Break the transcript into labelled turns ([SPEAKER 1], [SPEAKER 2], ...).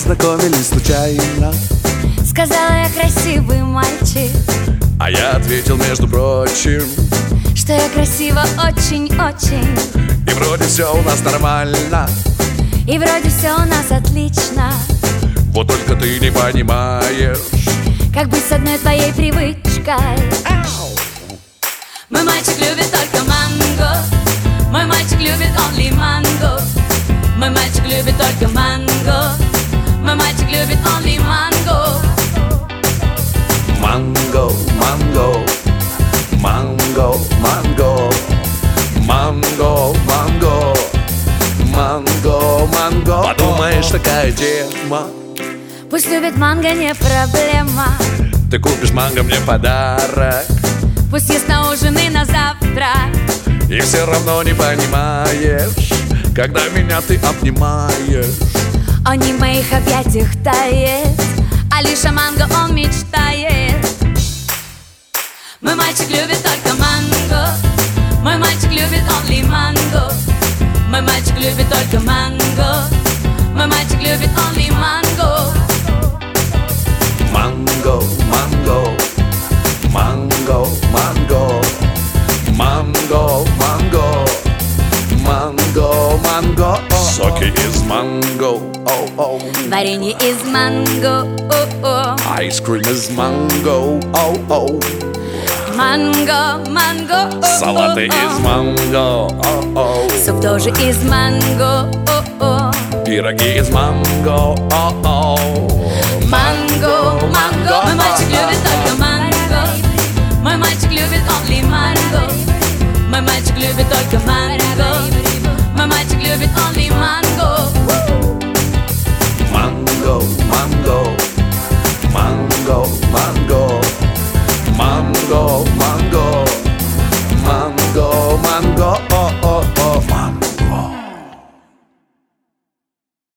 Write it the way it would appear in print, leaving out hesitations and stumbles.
[SPEAKER 1] познакомились случайно.
[SPEAKER 2] Сказала я: красивый мальчик.
[SPEAKER 1] А я ответил, между прочим,
[SPEAKER 2] что я красива очень-очень.
[SPEAKER 1] и вроде все у нас нормально.
[SPEAKER 2] И вроде все у нас отлично.
[SPEAKER 1] Вот только ты не понимаешь,
[SPEAKER 2] как быть с одной твоей привычкой. Мой мальчик любит только манго. Мой мальчик любит only манго. Мой мальчик любит только манго. Мой мальчик любит only манго.
[SPEAKER 1] Манго, манго, манго, манго, манго, манго, манго, манго. Подумаешь, такая тема.
[SPEAKER 2] Пусть любит манго, не проблема.
[SPEAKER 1] Ты купишь манго мне подарок.
[SPEAKER 2] Пусть ест на ужин и на завтрак.
[SPEAKER 1] И все равно не понимаешь, когда меня ты обнимаешь.
[SPEAKER 2] Он не в моих объятиях тает, а лишь о манго он мечтает. Мой мальчик любит только манго. Мой мальчик любит only манго. Мой мальчик любит только манго. Мой мальчик любит only манго.
[SPEAKER 1] Манго, манго, манго, манго, манго, манго, манго, манго. Соки из манго, оу-оу.
[SPEAKER 2] Варенье из манго, о-о.
[SPEAKER 1] Айскрим из манго, оу-оу.
[SPEAKER 2] Манго, манго, о-о.
[SPEAKER 1] Салаты из манго, оу-оу.
[SPEAKER 2] Суп тоже из манго, о-о.
[SPEAKER 1] Пироги из манго, оу-оу.
[SPEAKER 2] Манго, манго. Мой мальчик любит только манго. Мой мальчик любит only манго. Мой мальчик любит только манго. Мой мальчик любит only манго.
[SPEAKER 1] Манго, манго, манго, манго, манго,